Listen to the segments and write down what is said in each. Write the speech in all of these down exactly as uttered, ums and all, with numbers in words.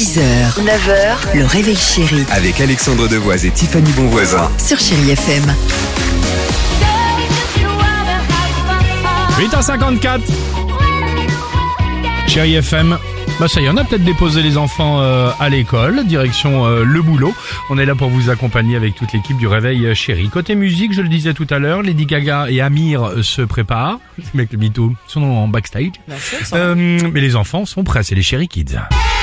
six heures, neuf heures, le réveil chéri Avec Alexandre Devoise et Tiffany Bonvoisin. sur Chéri F M. huit heures cinquante-quatre. Chéri F M. Bah ça y est, on a peut-être déposé les enfants euh, à l'école, direction euh, le boulot. On est là pour vous accompagner avec toute l'équipe du Réveil euh, Chéri. Côté musique, je le disais tout à l'heure, Lady Gaga et Amir euh, se préparent. Les mecs, le mytho, sont en backstage. Euh, mais les enfants sont prêts, c'est les Chéri Kids.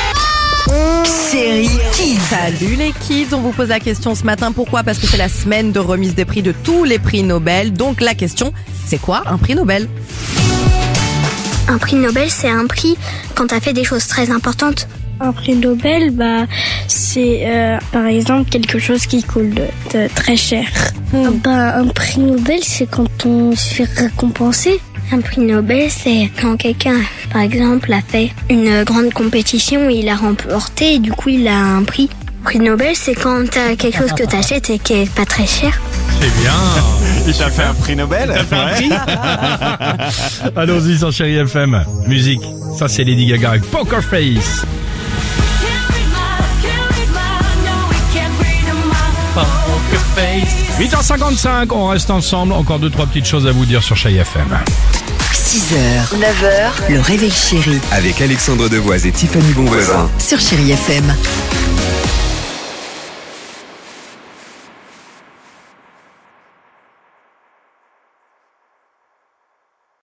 Chéri Kids. Salut les kids, on vous pose la question ce matin. Pourquoi ? Parce que c'est la semaine de remise des prix de tous les prix Nobel. Donc la question, c'est quoi un prix Nobel ? Un prix Nobel, c'est un prix quand t'as fait des choses très importantes. Un prix Nobel, bah, c'est euh, par exemple quelque chose qui coûte de, de très cher. Hmm. Bah, un prix Nobel, c'est quand on se fait récompenser. Un prix Nobel, c'est quand quelqu'un, par exemple, a fait une grande compétition, il a remporté et du coup il a un prix. Prix Nobel, c'est quand t'as quelque chose que t'achètes et qui est pas très cher. C'est bien. Il t'a fait un prix Nobel. T'as fait un prix. Allons-y sur Chéri F M. Musique, ça c'est Lady Gaga avec Poker Face. Poker Face. huit heures cinquante-cinq, on reste ensemble. Encore deux, trois petites choses à vous dire sur Chéri F M. six heures, neuf heures, le réveil chéri Avec Alexandre Devoise et Tiffany Bonvoisin. sur Chéri F M.